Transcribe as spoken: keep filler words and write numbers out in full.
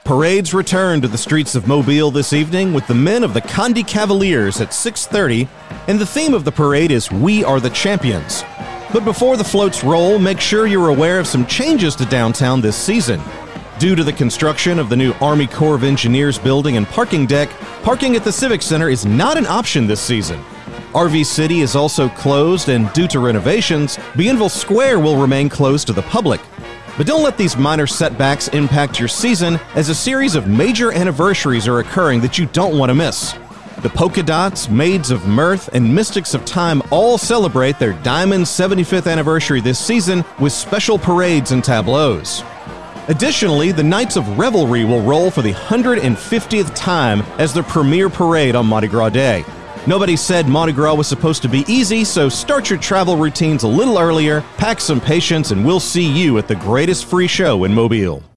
Parades return to the streets of Mobile this evening with the men of the Condi Cavaliers at six thirty, and the theme of the parade is We Are the Champions. But before the floats roll, make sure you're aware of some changes to downtown this season. Due to the construction of the new Army Corps of Engineers building and parking deck, parking at the Civic Center is not an option this season. R V City is also closed, and due to renovations, Bienville Square will remain closed to the public. But don't let these minor setbacks impact your season, as a series of major anniversaries are occurring that you don't want to miss. The Polka Dots, Maids of Mirth, and Mystics of Time all celebrate their Diamond seventy-fifth anniversary this season with special parades and tableaus. Additionally, the Knights of Revelry will roll for the one hundred fiftieth time as the premier parade on Mardi Gras Day. Nobody said Mardi Gras was supposed to be easy, so start your travel routines a little earlier, pack some patience, and we'll see you at the greatest free show in Mobile.